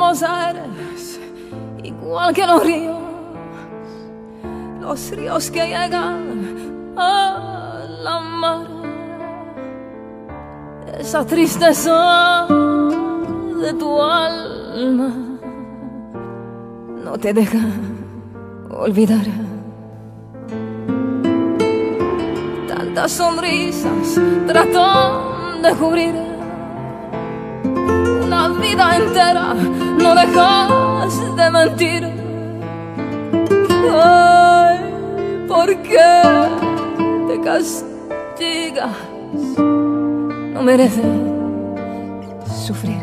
hermosa eres, igual que los ríos que llegan a la mar. Esa tristeza de tu alma no te deja olvidar. Tantas sonrisas tratan de cubrir una vida entera, no dejas de mentir. Ay, ¿por qué te castigas? No mereces sufrir.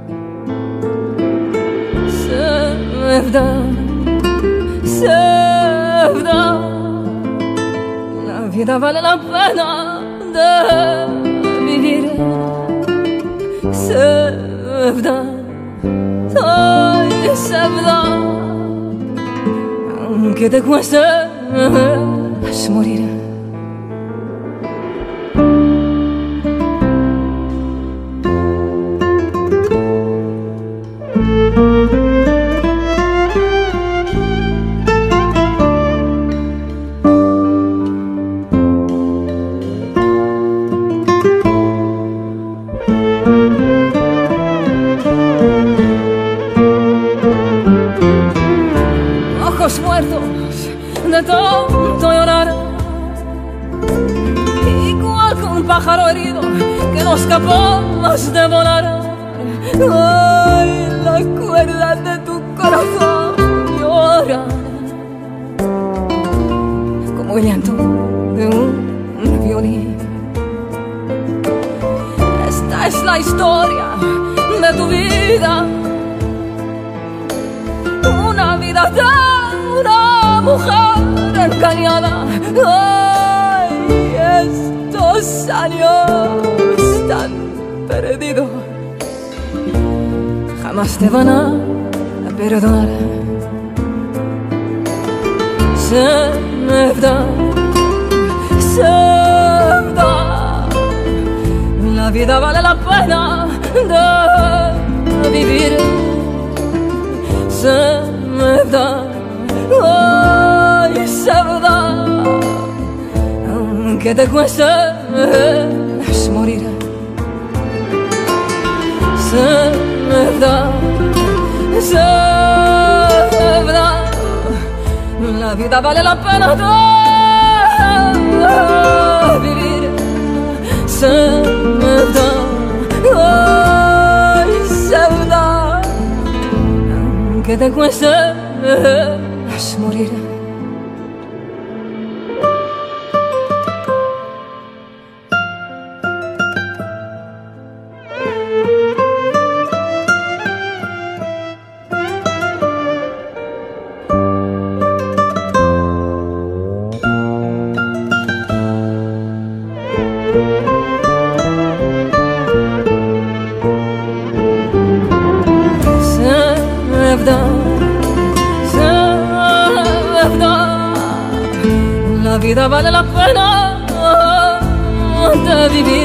Sevda, la vida vale la pena de vivir. Sevda, ay, Sevda, aunque te cueste morir. Ojos muertos de tanto llorar, igual que un pájaro herido que no es capaz de volar. Ay, la cuerda de tu corazón llora como el llanto de un violín. Esta es la historia de tu vida, una vida de una mujer engañada. Ay, estos años tan perdidos jamás te van a perdonar. Sevda, la vida vale la pena de vivir. Sevda, ay, Sevda, aunque te cueste morir. Sevda, la vida vale la pena de vivir. Sevda, ay, Sevda, aunque te cueste morir. La vida vale la pena de vivir.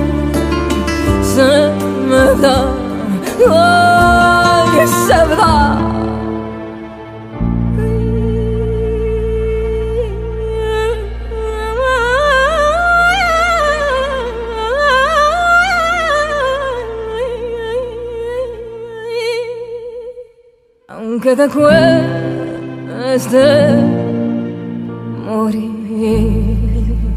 Sevda, ay, Sevda, aunque te cueste morir.